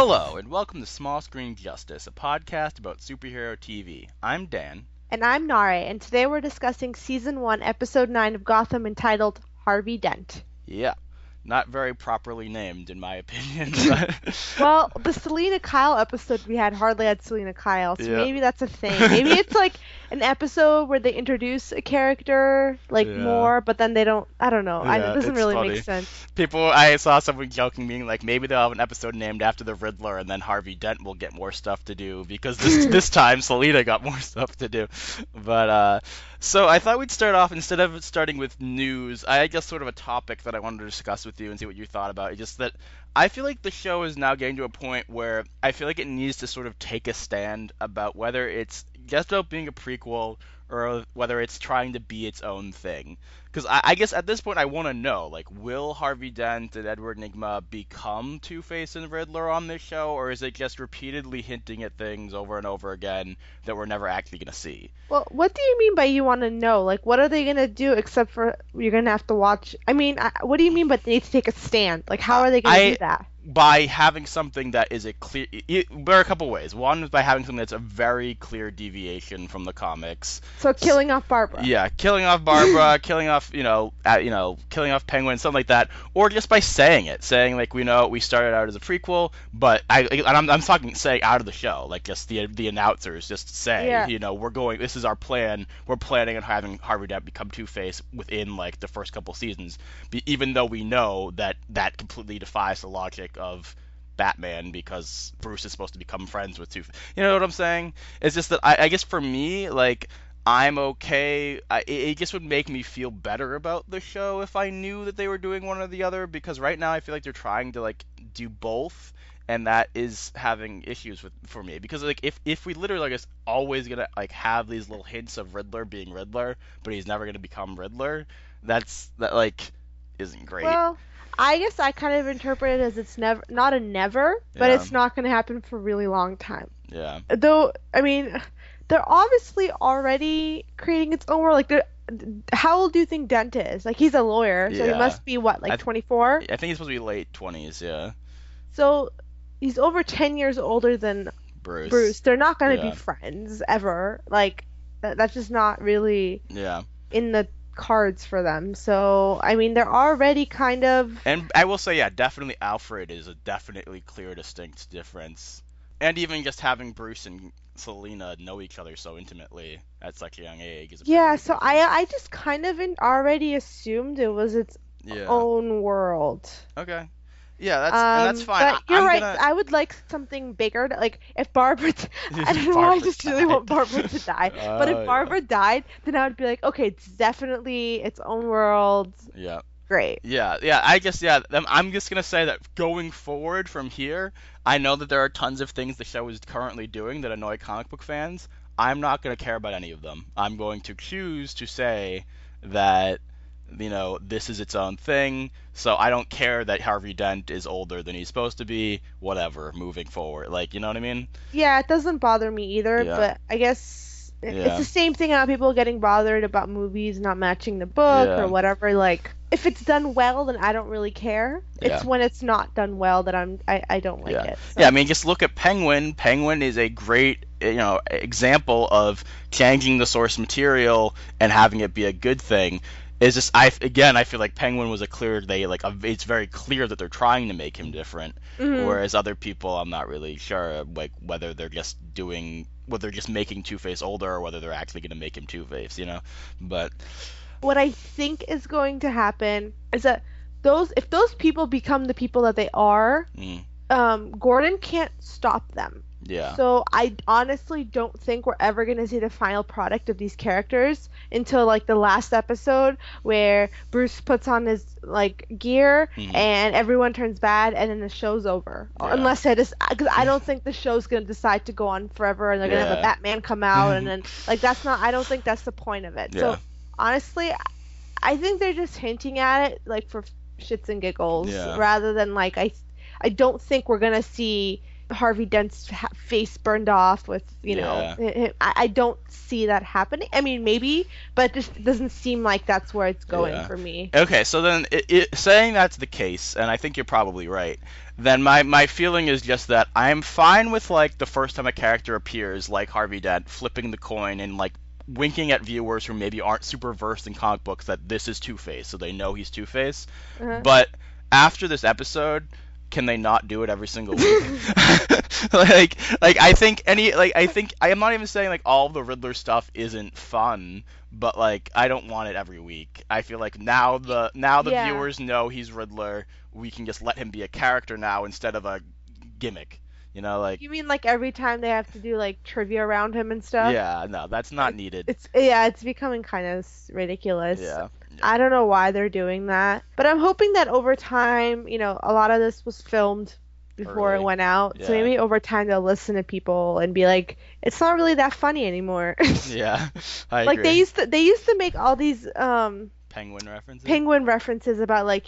Hello, and welcome to Small Screen Justice, a podcast about superhero TV. I'm Dan. And I'm Nare, and today we're discussing Season 1, Episode 9 of Gotham entitled Harvey Dent. Yeah, not very properly named, in my opinion. Well, the Selena Kyle episode we had hardly had Selena Kyle, so Yeah. maybe that's a thing. Maybe it's like an episode where they introduce a character, Yeah. more, but then they don't, I don't know. It Yeah, doesn't it's really funny. make sense. I saw someone joking, being like, maybe they'll have an episode named after the Riddler, and then Harvey Dent will get more stuff to do, because this time Selena got more stuff to do. But, so I thought we'd start off, instead of starting with news, I guess sort of a topic that I wanted to discuss with you and see what you thought about it. Just that I feel like the show is now getting to a point where I feel like it needs to sort of take a stand about whether it's just about being a prequel or whether it's trying to be its own thing. Because I guess at this point I want to know, like, will Harvey Dent and Edward Nygma become Two-Face and Riddler on this show, or is it just repeatedly hinting at things over and over again that we're never actually going to see? Well, what do you mean by you want to know? Like, what are they going to do except for you're going to have to watch? I mean, what do you mean by they need to take a stand? Like, how are they going to do that? By having something that is a clear, there are a couple ways. One is by having something that's a very clear deviation from the comics. So killing off Barbara. Yeah, killing off Barbara, killing off, killing off Penguin, something like that, or just by saying like, we started out as a prequel, but I'm talking saying out of the show, like just the announcers just say, Yeah. this is our plan, we're planning on having Harvey Dent become Two-Face within like the first couple seasons, even though we know that completely defies the logic of Batman, because Bruce is supposed to become friends with Two-Face. You know what I'm saying? It's just that I guess for me, like, I'm okay. It just would make me feel better about the show if I knew that they were doing one or the other, because right now I feel like they're trying to like do both, and that is having issues for me. Because like if we literally like, just always gonna like have these little hints of Riddler being Riddler, but he's never gonna become Riddler, that like isn't great. Well, I guess I kind of interpret it as it's never not a never, but Yeah. it's not going to happen for a really long time. Yeah. Though, I mean, they're obviously already creating its own world. Like, how old do you think Dent is? Like, he's a lawyer, so he Yeah. must be what, like 24? I think he's supposed to be late 20s. Yeah. So he's over 10 years older than Bruce. Bruce. They're not going to Yeah. be friends ever. Like, that's just not really Yeah. in the cards for them. So, I mean, they're already kind of. And I will say, yeah, definitely Alfred is a definitely clear, distinct difference. And even just having Bruce and Selena know each other so intimately at such a young age is a pretty Yeah, big so difference. I just kind of already assumed it was its Yeah. own world. Okay. Yeah, that's fine. But you're I'm right. gonna. I would like something bigger. Like if Barbara, I don't know why I Barbara just really want died. Barbara to die. But Oh, if Barbara died, then I would be like, okay, it's definitely its own world. yeah. Great. Yeah. I guess, yeah. I'm just gonna say that going forward from here, I know that there are tons of things the show is currently doing that annoy comic book fans. I'm not gonna care about any of them. I'm going to choose to say that, this is its own thing. So I don't care that Harvey Dent is older than he's supposed to be. Whatever. Moving forward, like, you know what I mean? Yeah, it doesn't bother me either. Yeah. But I guess it's Yeah. the same thing about people getting bothered about movies not matching the book Yeah. or whatever. Like if it's done well, then I don't really care. It's Yeah. when it's not done well that I don't like Yeah. it. Yeah, I mean, just look at Penguin. Penguin is a great, example of changing the source material and having it be a good thing. Is just I feel like Penguin was it's very clear that they're trying to make him different, Mhm. whereas other people, I'm not really sure, like whether they're just making Two-Face older, or whether they're actually going to make him Two-Face. But What I think is going to happen is that if those people become the people that they are, mm, Gordon can't stop them. yeah, So I honestly don't think we're ever going to see the final product of these characters until like the last episode where Bruce puts on his like gear Mhm. and everyone turns bad and then the show's over. Yeah. Unless because I don't think the show's going to decide to go on forever and they're going to have a Yeah. Batman come out and then like I don't think that's the point of it. Yeah. So honestly, I think they're just hinting at it like for shits and giggles Yeah. rather than like I don't think we're going to see Harvey Dent's face burned off with, Yeah. I don't see that happening. I mean, maybe, but it just doesn't seem like that's where it's going Yeah. for me. Okay, so then saying that's the case, and I think you're probably right, then my feeling is just that I'm fine with like the first time a character appears, like Harvey Dent, flipping the coin and like winking at viewers who maybe aren't super versed in comic books that this is Two-Face, so they know he's Two-Face. Uh-huh. But after this episode, can they not do it every single week? like I think I am not even saying like all the Riddler stuff isn't fun, but like I don't want it every week. I feel like now the Yeah. viewers know he's Riddler, we can just let him be a character now instead of a gimmick. Like You mean like every time they have to do like trivia around him and stuff? yeah, no, that's not needed. It's becoming kind of ridiculous. Yeah. I don't know why they're doing that, but I'm hoping that over time, a lot of this was filmed before it Early. went out, so Yeah. maybe over time they'll listen to people and be like, it's not really that funny anymore. Yeah, I Like agree. they used to make all these Penguin references. penguin references about like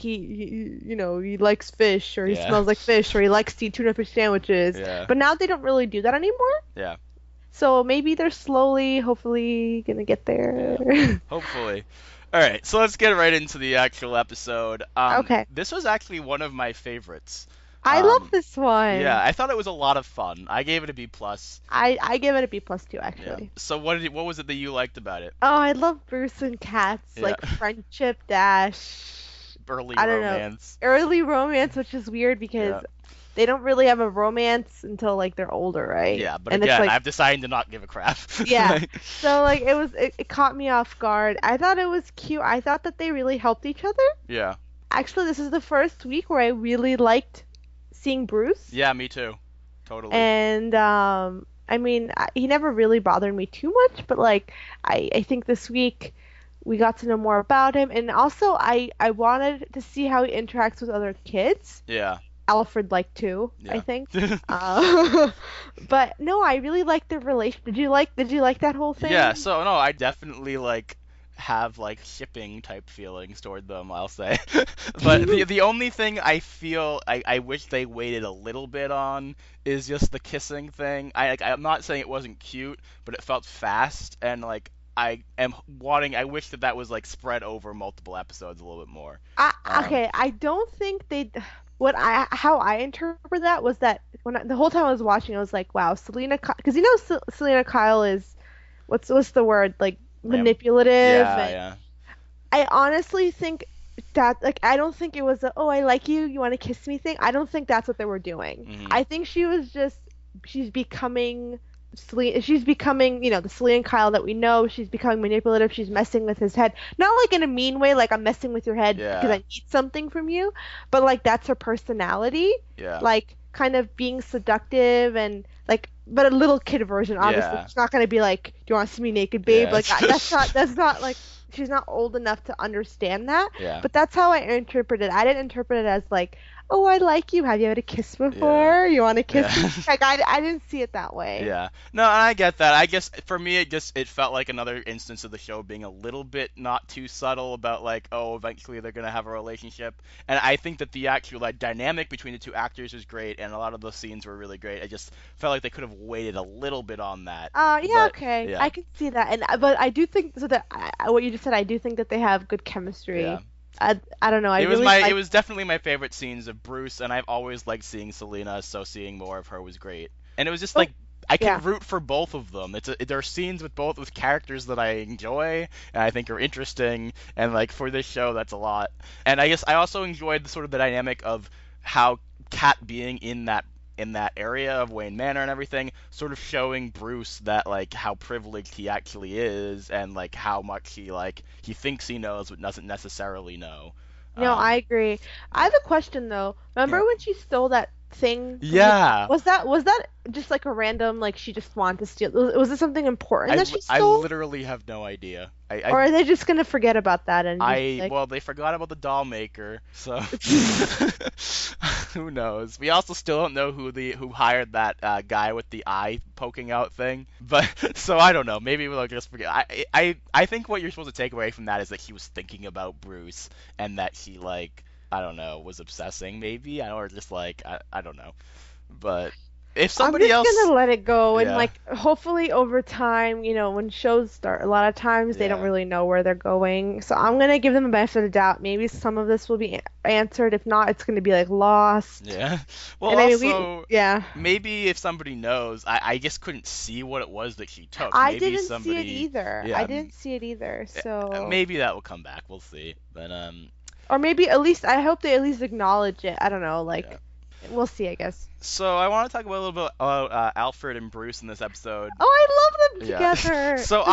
he likes fish, or he Yeah. smells like fish, or he likes to eat tuna fish sandwiches. Yeah. But now they don't really do that anymore. Yeah. So maybe they're slowly, hopefully, gonna get there. Hopefully. All right, so let's get right into the actual episode. Okay. This was actually one of my favorites. I Um, love this one. Yeah, I thought it was a lot of fun. I gave it a B plus. I give it a B plus too, Yeah. actually. So what was it that you liked about it? Oh, I love Bruce and Kat's Yeah. like friendship dash Early I don't know. romance. early romance, which is weird because Yeah. they don't really have a romance until like they're older, right? Yeah, but And again, it's like, I've decided to not give a crap. Yeah. So like it caught me off guard. I thought it was cute. I thought that they really helped each other. Yeah. Actually, this is the first week where I really liked seeing Bruce. Yeah, me too. Totally. And I mean, he never really bothered me too much, but like I think this week we got to know more about him, and also I wanted to see how he interacts with other kids. Yeah. Alfred liked too, Yeah. I think. Uh, but no, I really liked their relation. Did you like that whole thing? Yeah, so no, I definitely like have like shipping type feelings toward them, I'll say. But the only thing I feel I wish they waited a little bit on is just the kissing thing. I'm not saying it wasn't cute, but it felt fast, and like I wish that was like spread over multiple episodes a little bit more. Okay, I don't think they. How I interpret that was that the whole time I was watching, I was like, wow, Selena, because Selena Kyle is what's the word, like manipulative. Yeah, and yeah. I honestly think that, like, I don't think it was a, oh, I like you, you want to kiss me thing. I don't think that's what they were doing. Mhm. I think she's becoming the Selena Kyle that we know. She's becoming manipulative. She's messing with his head. Not like in a mean way, like I'm messing with your head Yeah. because I need something from you, but like that's her personality. Yeah. Like kind of being seductive and like, but a little kid version, obviously. Yeah. She's not gonna be like, do you want to see me naked, babe? Yeah. Like that's not like, she's not old enough to understand that. Yeah. But that's how I interpret it. I didn't interpret it as like, oh, I like you. Have you had a kiss before? You want to kiss Yeah. me? Like I didn't see it that way. Yeah. No, and I get that. I guess for me it felt like another instance of the show being a little bit not too subtle about like, oh, eventually they're going to have a relationship. And I think that the actual like dynamic between the two actors is great, and a lot of those scenes were really great. I just felt like they could have waited a little bit on that. Yeah, But, okay. yeah. I can see that. But I do think so that what you just said, I do think that they have good chemistry. Yeah. I don't know. I It was really it was definitely my favorite scenes of Bruce, and I've always liked seeing Selena, so seeing more of her was great. And it was just like I can yeah. root for both of them. There are scenes with characters that I enjoy and I think are interesting, and like for this show that's a lot. And I guess I also enjoyed the sort of the dynamic of how Kat being in that area of Wayne Manor and everything, sort of showing Bruce that like how privileged he actually is, and like how much he thinks he knows but doesn't necessarily know. No, I agree. I have a question though. Remember Yeah. when she stole that thing? Yeah. Was that just like a random, like she just wanted to steal? Was it something important that she I stole? literally have no idea. Or are they just gonna forget about that and just, like, Well, they forgot about the doll maker, so who knows? We also still don't know who hired that guy with the eye poking out thing. But so I don't know. Maybe we'll just forget. I think what you're supposed to take away from that is that he was thinking about Bruce, and that he like I don't know was obsessing maybe, or just like I don't know, but. if I'm somebody just else, gonna let it go, and yeah, like hopefully over time, when shows start, a lot of times they don't yeah, really know where they're going. So I'm gonna give them a benefit of the doubt. Maybe some of this will be answered. If not, it's gonna be like lost. yeah. Well, And I mean, also yeah, maybe if somebody knows, I just couldn't see what it was that she took. I Maybe didn't see it somebody, either. yeah, I didn't see it either. So, maybe that will come back. We'll see. But or maybe at least I hope they at least acknowledge it. I don't know, yeah. like we'll see, I guess. So I want to talk about a little bit about Alfred and Bruce in this episode. Oh, I love them Yeah. together. So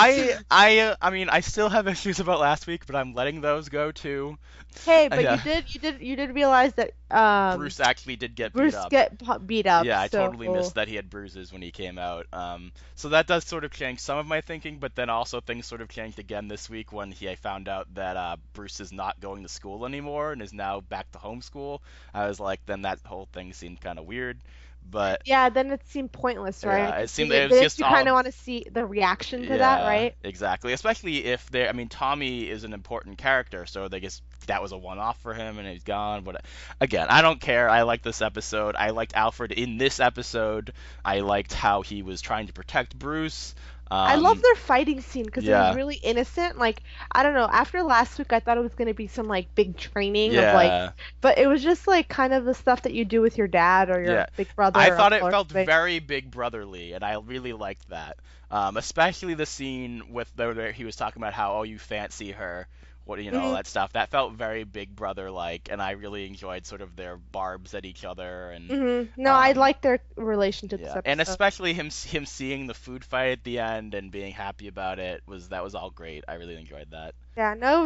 I mean, I still have issues about last week, but I'm letting those go too. Hey, but Yeah. you did realize that Bruce actually did get beat Bruce up. beat up. Yeah, I So totally missed that he had bruises when he came out. So that does sort of change some of my thinking, but then also things sort of changed again this week when I found out that Bruce is not going to school anymore and is now back to homeschool. I was like, then that whole thing seemed kind of weird. But yeah, then it seemed pointless, right? yeah, it seemed But it was then just you all. kind of want to see the reaction to that, right? Exactly. Especially if they're, I mean, Tommy is an important character, so they guess that was a one-off for him and he's gone. But again, I don't care. I like this episode. I liked Alfred in this episode. I liked how he was trying to protect Bruce. I love their fighting scene because it yeah. was really innocent. Like, I don't know, after last week I thought it was going to be some like big training of Yeah. like, but it was just like kind of the stuff that you do with your dad or your Yeah. big brother. I thought or it felt something. very Big Brotherly, and I really liked that. Especially the scene with where he was talking about how, oh, you fancy her, all Mhm. that stuff. That felt very Big Brother like, and I really enjoyed sort of their barbs at each other and. No, I Um, like their relation to this Yeah, episode. and especially him seeing the food fight at the end and being happy about it was all great. I really enjoyed that. Yeah, no,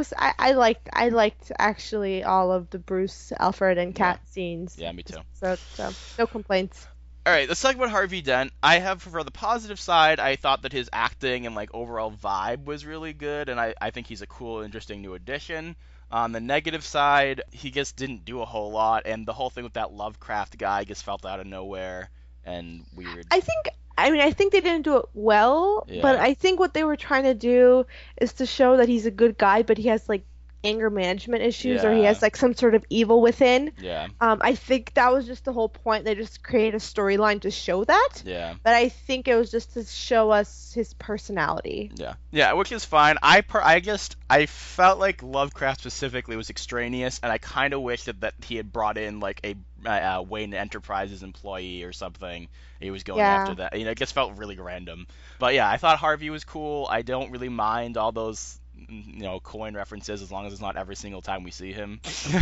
I liked actually all of the Bruce, Alfred, and Kat scenes. Yeah, me too. So no complaints. All right, let's talk about Harvey Dent. I have, for the positive side, I thought that his acting and like overall vibe was really good, and I think he's a cool, interesting new addition. On the negative side, he just didn't do a whole lot, and the whole thing with that Lovecraft guy just felt out of nowhere and weird. I think they didn't do it well, Yeah. but I think what they were trying to do is to show that he's a good guy, but he has like anger management issues or he Yeah. has like some sort of evil within. Yeah, I think that was just the whole point. They just created a storyline to show that. yeah. But I think it was just to show us his personality. Yeah, which is fine. I felt like Lovecraft specifically was extraneous, and I kind of wish that he had brought in like a Wayne Enterprises employee or something. He was going Yeah. after that. It just felt really random. But yeah, I thought Harvey was cool. I don't really mind all those coin references as long as it's not every single time we see him.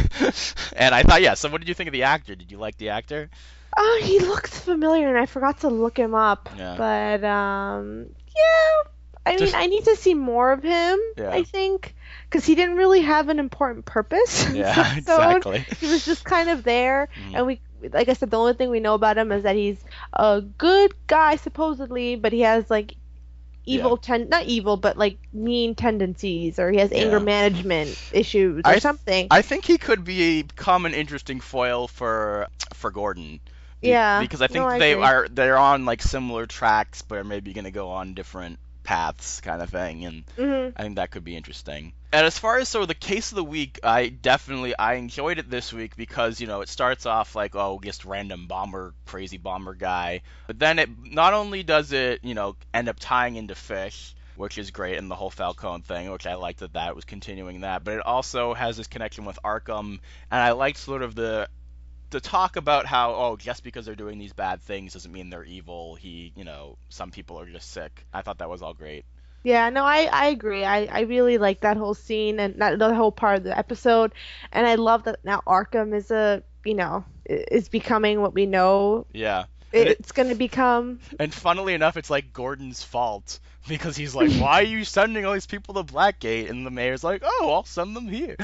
And I thought, yeah. So what did you think of the actor? Did you like the actor? Oh, he looks familiar, and I forgot to look him up. Yeah. But yeah. I mean, Just- I need to see more of him. Yeah. I think because he didn't really have an important purpose. in this Yeah, episode. exactly. He was just kind of there, Mhm. and like I said, the only thing we know about him is that he's a good guy supposedly, but he has like not evil, but like mean tendencies, or he has anger Yeah. management issues or something. I think he could become an interesting foil for Gordon. Yeah. Because I think No, I agree. they're on like similar tracks, but are maybe going to go on different paths, kind of thing, and Mhm. I think that could be interesting. And as far as the case of the week, I enjoyed it this week because it starts off like, oh, just random crazy bomber guy, but then it not only does it end up tying into Fish, which is great, and the whole Falcone thing, which I liked that was continuing that, but it also has this connection with Arkham, and I liked sort of the talk about how, oh, just because they're doing these bad things doesn't mean they're evil. Some people are just sick. I thought that was all great. Yeah, no, I agree. I really like that whole scene and the whole part of the episode, and I love that now Arkham is becoming what we know Yeah. it's going to become. And funnily enough, it's like Gordon's fault because he's like, why are you sending all these people to Blackgate? And the mayor's like, oh, I'll send them here.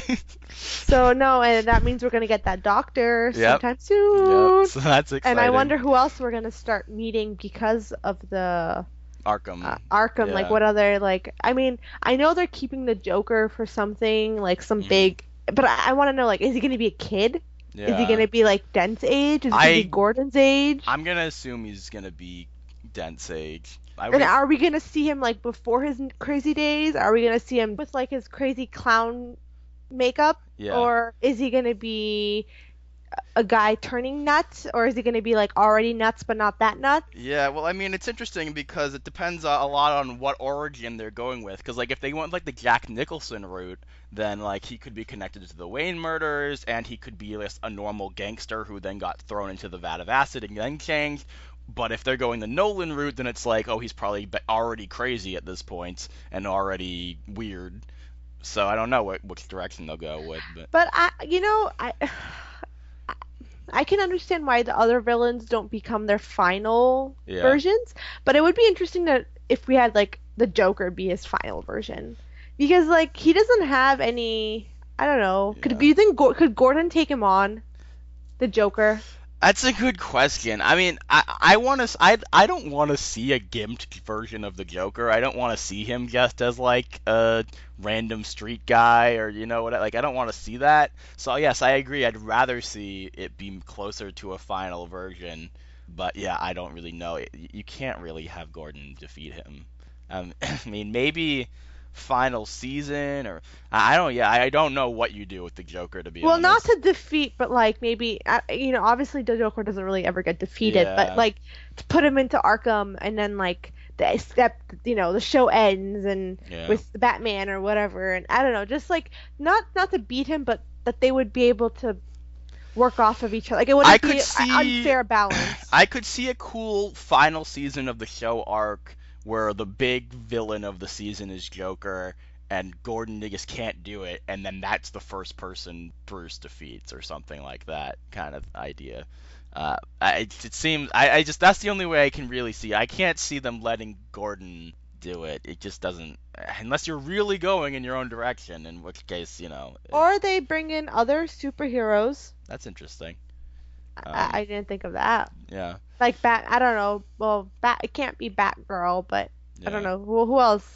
So no, and that means we're going to get that doctor Yep. sometime soon. Yep, so that's exciting. And I wonder who else we're going to start meeting because of the Arkham. Arkham. Yeah. Like what other I mean, I know they're keeping the Joker for something like some Mhm. big, but I want to know is he going to be a kid? Yeah. Is he going to be like Dent's age? Is he going to be Gordon's age? I'm gonna assume he's gonna be Dent's age. And are we going to see him like before his crazy days? Are we going to see him with like his crazy clown makeup? Yeah. Or is he going to be a guy turning nuts, or is he going to be like already nuts but not that nuts? Yeah, well, I mean, it's interesting because it depends a lot on what origin they're going with. Because, like, if they went, like, the Jack Nicholson route, then, like, he could be connected to the Wayne murders, and he could be just a normal gangster who then got thrown into the vat of acid and then changed. But if they're going the Nolan route, then it's like, oh, he's probably already crazy at this point and already weird. So I don't know which direction they'll go with, but But I can understand why the other villains don't become their final yeah. versions, but it would be interesting to if we had like the Joker be his final version, because like he doesn't have any. I don't know. Yeah. Could do you think could Gordon take him on, the Joker? That's a good question. I mean, I want to. I don't want to see a gimped version of the Joker. I don't want to see him just as like a random street guy or what. Like, I don't want to see that. So yes, I agree. I'd rather see it be closer to a final version. But yeah, I don't really know. You can't really have Gordon defeat him. I mean, maybe final season or I don't. Yeah, I don't know what you do with the Joker, to be Well, honest. not to defeat, but like maybe obviously the Joker doesn't really ever get defeated, Yeah. but like to put him into Arkham and then like the show ends and Yeah. with the Batman or whatever, and I don't know, just like not to beat him, but that they would be able to work off of each other. Like it wouldn't be an unfair balance. I could see a cool final season of the show arc where the big villain of the season is Joker and Gordon just can't do it, and then that's the first person Bruce defeats or something like that kind of idea. It seems I just that's the only way I can really see. I can't see them letting Gordon do it. It just doesn't, unless you're really going in your own direction, in which case, Or they bring in other superheroes. that's interesting. I didn't think of that. Yeah. Like I don't know. Well, it can't be Batgirl, but I don't Yeah. know. Who else?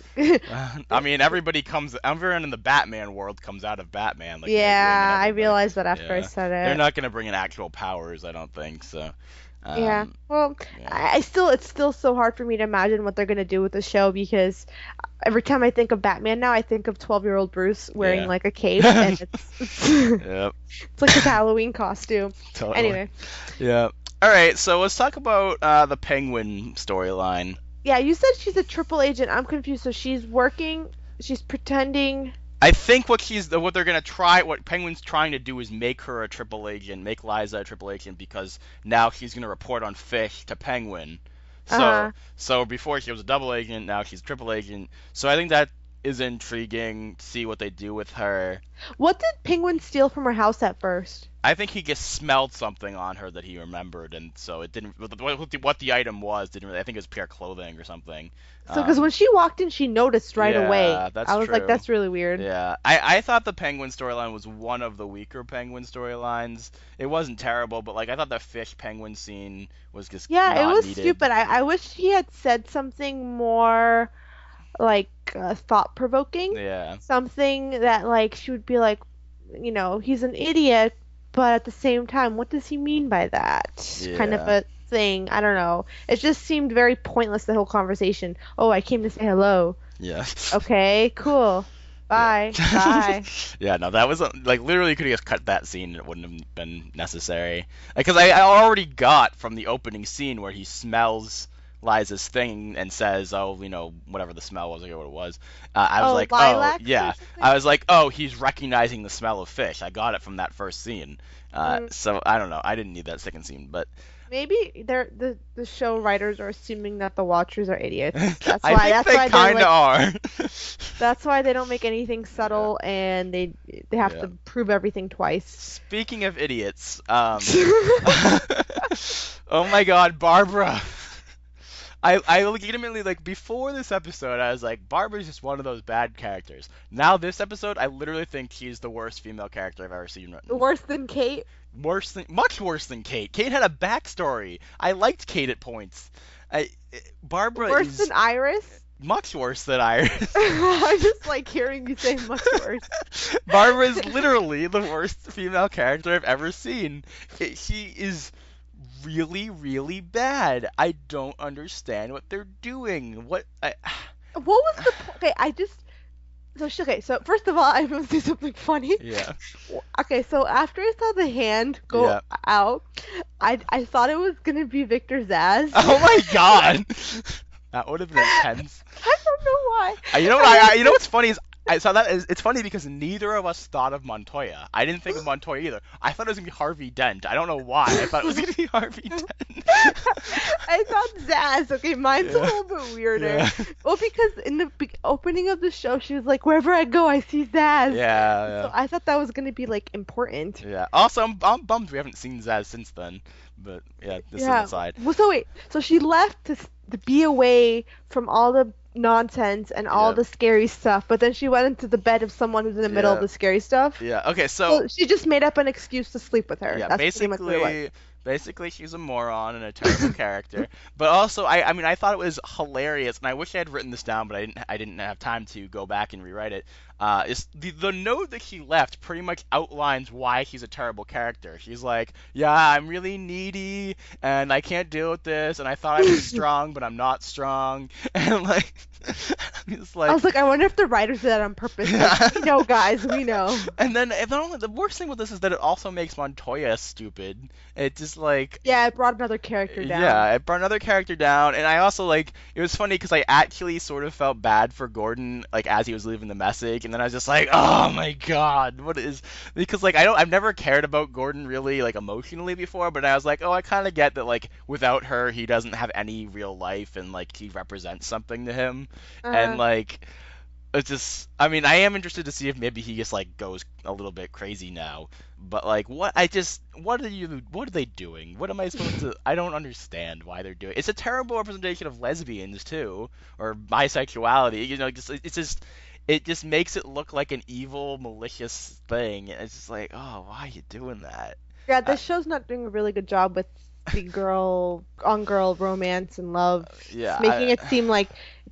I mean, everyone in the Batman world comes out of Batman. Like, Yeah, I everybody. realized that after I Yeah. said it. They're not gonna bring in actual powers, I don't think. So. Yeah. Well, yeah. it's still so hard for me to imagine what they're gonna do with the show because every time I think of Batman now, I think of 12-year-old Bruce wearing Yeah. like a cape and it's Yep. it's like his Halloween costume. Totally. Anyway, Yeah. All right. So let's talk about the Penguin storyline. yeah, you said she's a triple agent. I'm confused. So she's pretending. I think what Penguin's trying to do is make her a triple agent, make Liza a triple agent, because now she's gonna report on Fish to Penguin. So Uh-huh. so before she was a double agent, now she's triple agent. So I think that is intriguing to see what they do with her. What did Penguin steal from her house at first? I think he just smelled something on her that he remembered, and so it didn't. What the item was didn't really. I think it was pure clothing or something. So, because when she walked in, she noticed right yeah, away. that's I was like, true. that's really weird. Yeah, I thought the Penguin storyline was one of the weaker Penguin storylines. It wasn't terrible, but like I thought the Fish Penguin scene was just Yeah, not it was needed. stupid. I wish he had said something more like thought-provoking. Yeah. Something that like she would be like, he's an idiot, but at the same time, what does he mean by that? Kind of Yeah. a thing. I don't know. It just seemed very pointless, the whole conversation. Oh, I came to say hello. Yeah. Okay, cool. Bye. Bye. Yeah, no, that was like literally you could have just cut that scene. It wouldn't have been necessary. Because I already got from the opening scene where he smells Liza's thing and says, "Oh, whatever the smell was, I forget what it was." I was like, "Oh, lilacs or yeah." something? I was like, "Oh, he's recognizing the smell of fish." I got it from that first scene. So I don't know. I didn't need that second scene, but Maybe the show writers are assuming that the watchers are idiots. That's I why. think That's they why kind of they're are. That's why they don't make anything subtle, and they have Yeah. to prove everything twice. Speaking of idiots, oh my God, Barbara. I legitimately, like, before this episode, I was like, Barbara's just one of those bad characters. Now, this episode, I literally think she's the worst female character I've ever seen written. Worse than Kate. Much worse than Kate. Kate had a backstory. I liked Kate at points. Barbara Worse is than Iris. much worse than Iris. I just like hearing you say much worse. Barbara is literally the worst female character I've ever seen. She is really, really bad. I don't understand what they're doing. What was the point? Okay, So first of all, I'm gonna say something funny. Yeah. Okay, so after I saw the hand go Yeah. out, I thought it was gonna be Victor Zaz. Oh my god. That would have been intense. I don't know why. You know what? You know what's funny is I saw that. It's funny because neither of us thought of Montoya. I didn't think of Montoya either. I thought it was gonna be Harvey Dent. I don't know why. I thought it was gonna be Harvey Dent. I thought Zaz. Okay, mine's a Yeah. little bit weirder. Yeah. Well, because in the opening of the show, she was like, "Wherever I go, I see Zaz." Yeah. So I thought that was gonna be like important. Yeah. Also, I'm bummed we haven't seen Zaz since then. But yeah, this is an aside. Well, so wait. So she left to be away from all the nonsense and all Yeah. the scary stuff, but then she went into the bed of someone who's in the middle of Yeah. the scary stuff. Yeah. Okay. So she just made up an excuse to sleep with her. Yeah, That's pretty much what it was. basically she's a moron and a terrible character. But also, I mean, I thought it was hilarious, and I wish I had written this down, but I didn't have time to go back and rewrite it. Is the note that he left pretty much outlines why he's a terrible character. He's like, yeah, I'm really needy, and I can't deal with this, and I thought I was strong, but I'm not strong, and like, it's like. I was like, I wonder if the writers did that on purpose. Like, we know, guys, we know. And then the worst thing with this is that it also makes Montoya stupid. It just like Yeah, it brought another character down. yeah, it brought another character down, and I also like it was funny because I actually sort of felt bad for Gordon like as he was leaving the message, and then I was just like, oh my god, what is because like I've never cared about Gordon really like emotionally before, but I was like, oh, I kind of get that like without her he doesn't have any real life and like he represents something to him, and like. It's just, I mean, I am interested to see if maybe he just like goes a little bit crazy now. But like, what are they doing? What am I supposed to? I don't understand why they're doing. It's a terrible representation of lesbians too, or bisexuality. You know, it just makes it look like an evil, malicious thing. And it's just like, oh, why are you doing that? Yeah, this show's not doing a really good job with the girl-on-girl romance and love. Yeah, It's making it seem like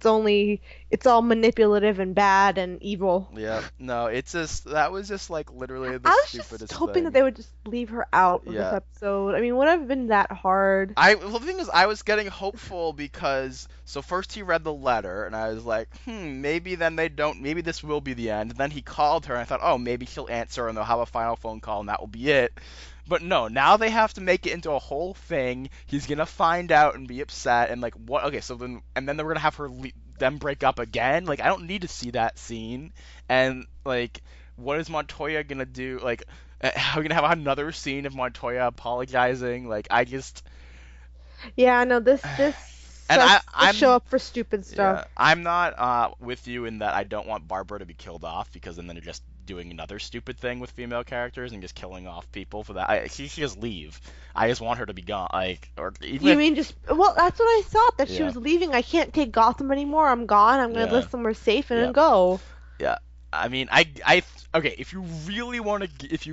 it's all manipulative and bad and evil. Yeah, no, it's just that was just like literally the I was stupidest just hoping thing. that they would just leave her out of Yeah. this episode. I mean, would have been that hard. Well, the thing is, I was getting hopeful because so first he read the letter, and I was like, maybe then they don't. Maybe this will be the end. And then he called her, and I thought, oh, maybe she'll answer, and they'll have a final phone call, and that will be it. But no, now they have to make it into a whole thing. He's gonna find out and be upset, and like what? Okay, so then they're gonna have them break up again. Like I don't need to see that scene. And like, what is Montoya gonna do? Like, are we gonna have another scene of Montoya apologizing? Like I just. Yeah, no, this And I'm show up for stupid stuff. Yeah, I'm not with you in that I don't want Barbara to be killed off because then they're just doing another stupid thing with female characters and just killing off people for that. She should just leave. I just want her to be gone. Like, or even You if- mean just well? That's what I thought that she Yeah. was leaving. I can't take Gotham anymore. I'm gone. I'm gonna Yeah. live somewhere safe and Yeah. then go. Yeah, I mean, okay. If you really want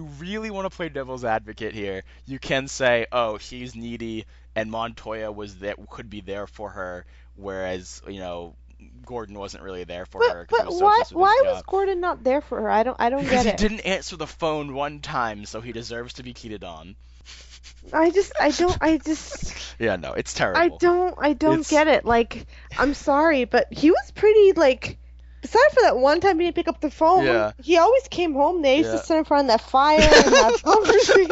to play devil's advocate here, you can say, oh, she's needy, and Montoya could be there for her, whereas Gordon wasn't really there for her. 'Cause he But was so why obsessed with his was job. Gordon not there for her? I don't Because get he it. didn't answer the phone one time, so he deserves to be cheated on. I just Yeah, no, it's terrible. I don't It's- get it. Like, I'm sorry, but he was pretty like. Aside for that one time he didn't pick up the phone, Yeah. he always came home. They used Yeah. to sit in front of that fire and have conversations.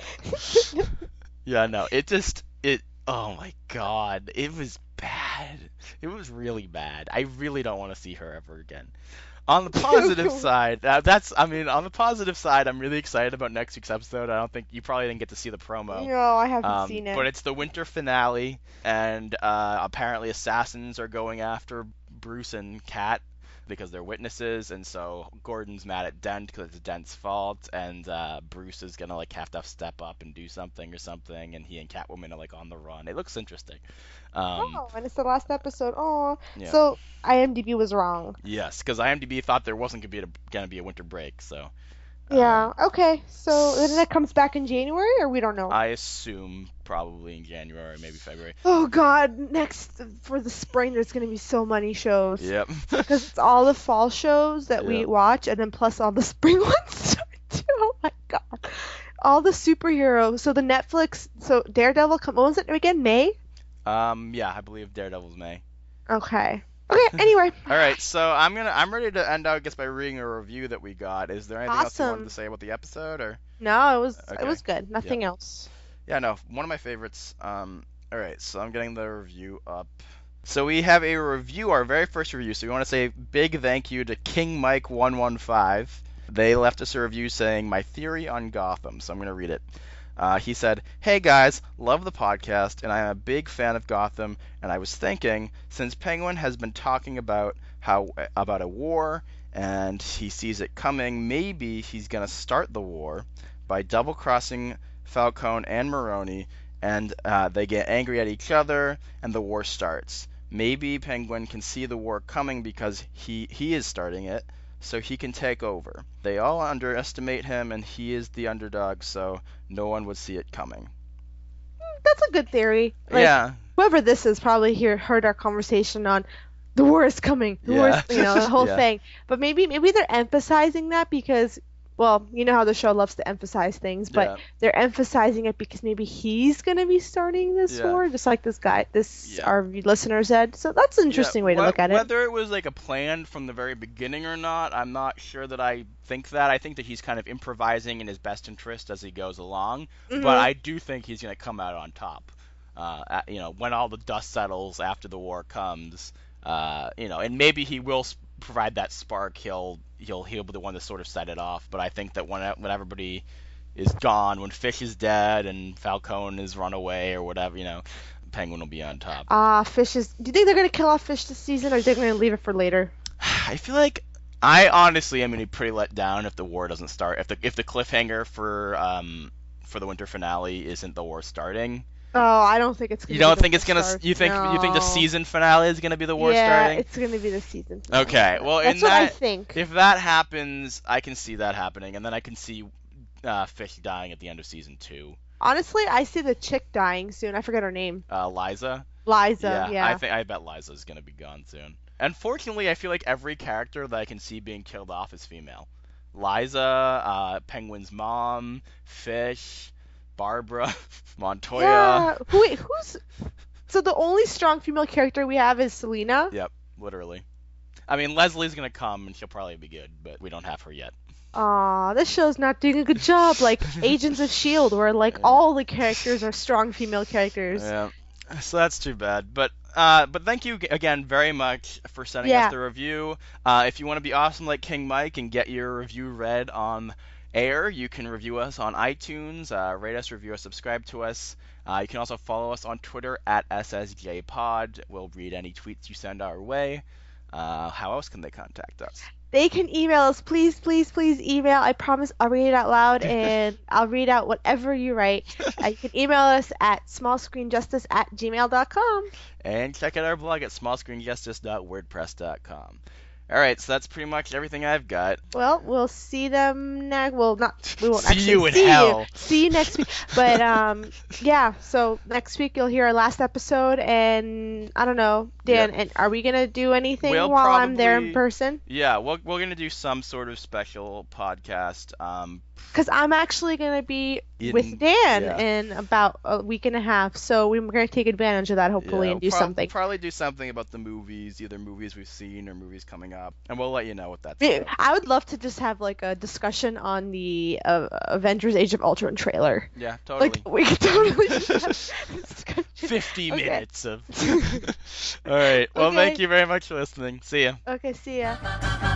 Yeah, no, oh my god, it was bad. It was really bad. I really don't want to see her ever again. On the positive side, on the positive side, I'm really excited about next week's episode. I don't think you probably didn't get to see the promo. No, I haven't seen it. But it's the winter finale, and apparently assassins are going after Bruce and Kat because they're witnesses, and so Gordon's mad at Dent because it's Dent's fault, and Bruce is gonna like have to step up and do something or something, and he and Catwoman are like on the run. It looks interesting. And it's the last episode. Oh, Yeah. so IMDb was wrong. Yes, because IMDb thought there wasn't gonna be a winter break, so. Yeah. Okay. So then it comes back in January, or we don't know. I assume probably in January, maybe February. Oh God! Next for the spring, there's gonna be so many shows. Yep. Because it's all the fall shows that we Yeah. watch, and then plus all the spring ones too. Oh my God! All the superheroes. So the Netflix. So Daredevil. When was it again? May. Yeah, I believe Daredevil's May. Okay. Okay. Anyway. All right, so I'm ready to end out, I guess, by reading a review that we got. Is there anything else you wanted Awesome. to say about the episode, or? No, it Okay. was good. Nothing else. Yeah, no, one of my favorites. All right, so I'm getting the review up. So we have a review, our very first review. So we want to say big thank you to King Mike 115. They left us a review saying my theory on Gotham. So I'm going to read it. He said, "Hey guys, love the podcast, and I'm a big fan of Gotham. And I was thinking, since Penguin has been talking about about a war, and he sees it coming, maybe he's gonna start the war by double-crossing Falcone and Maroni, and they get angry at each other, and the war starts. Maybe Penguin can see the war coming because he is starting it, so he can take over. They all underestimate him, and he is the underdog, so no one would see it coming." That's a good theory. Like, Yeah. Whoever this is probably heard our conversation on the war is coming. The war is, the whole Yeah. thing. But maybe they're emphasizing that because, well, you know how the show loves to emphasize things, but Yeah. they're emphasizing it because maybe he's going to be starting this Yeah. war, just like Yeah. our listener said. So that's an interesting way to look at it. Whether it was like a plan from the very beginning or not, I'm not sure that I think that. I think that he's kind of improvising in his best interest as he goes along. Mhm. But I do think he's going to come out on top. When all the dust settles after the war comes, and maybe he will provide that spark. He'll be the one to sort of set it off. But I think that when everybody is gone, when Fish is dead and Falcone is run away or whatever, Penguin will be on top. Fish is. Do you think they're going to kill off Fish this season, or are they going to leave it for later? I feel like I honestly am going to be pretty let down if the war doesn't start. If the cliffhanger for the winter finale isn't the war starting. Oh, I don't think it's going to. You don't think it's gonna? You think the season finale is gonna be the war starting? Yeah, it's going to be the season finale. Okay, well, that's what I think. If that happens, I can see that happening, and then I can see Fish dying at the end of season 2. Honestly, I see the chick dying soon. I forget her name. Liza. Liza. Yeah. I bet Liza's gonna be gone soon. Unfortunately, I feel like every character that I can see being killed off is female. Liza, Penguin's mom, Fish, Barbara, Montoya. Yeah. Wait, who's? So the only strong female character we have is Selena. Yep, literally. I mean, Leslie's gonna come and she'll probably be good, but we don't have her yet. Aw, this show's not doing a good job. Like Agents of S.H.I.E.L.D., where all the characters are strong female characters. Yeah, so that's too bad. But thank you again very much for sending us the review. If you want to be awesome like King Mike and get your review read on air, you can review us on iTunes, rate us, review us, subscribe to us. You can also follow us on Twitter at SSJPod. We'll read any tweets you send our way. How else can they contact us? They can email us. Please, please, please email. I promise I'll read it out loud, and I'll read out whatever you write. You can email us at smallscreenjustice@gmail.com. And check out our blog at smallscreenjustice.wordpress.com. All right, so that's pretty much everything I've got. Well, we'll see them next. Well, we won't see actually you in see hell. you. See you next week. But yeah. So next week you'll hear our last episode, and I don't know, Dan. Yep. And are we gonna do anything We'll while I'm there in person? Yeah, we're gonna do some sort of special podcast. Because I'm actually gonna be with Dan in about a week and a half, so we're gonna take advantage of that hopefully and do something. Probably do something about the movies, either movies we've seen or movies coming up, and we'll let you know what that's about. I would love to just have like a discussion on the Avengers: Age of Ultron trailer. Yeah, totally. Like we could totally just have this discussion. 50 minutes of. All right. Well, thank you very much for listening. See ya. Okay, see ya.